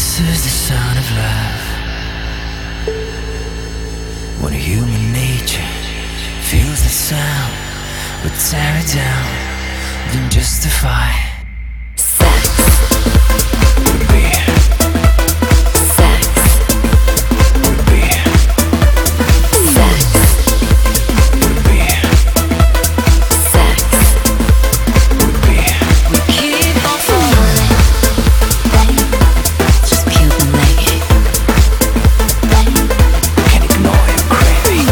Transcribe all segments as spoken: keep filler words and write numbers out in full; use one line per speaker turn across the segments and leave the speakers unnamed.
This is the sound of love. When human nature feels the sound, but tear it down, then justify.
Sex.
Would be.
Sex.
Would be.
Sex.
Would be.
Sex.
Would be.
We keep on falling. Just Cuban legging.
Can't ignore your craving.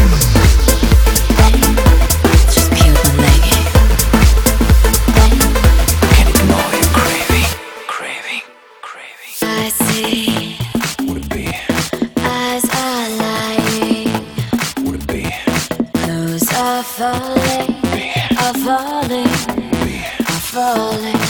Just Cuban legging.
Can't ignore your craving. Craving. Craving.
I see
Would it be?
eyes are lying.
Would it be?
Those are falling, are falling, are falling.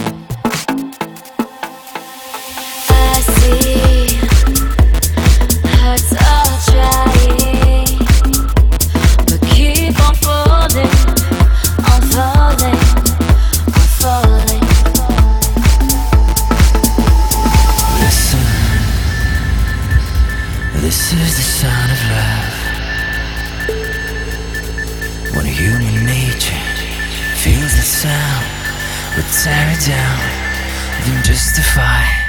I see hearts are trying, but keep on falling, on falling, on falling.
Listen, this is the sound of love. When human nature feels the sound, but tear it down, then justify.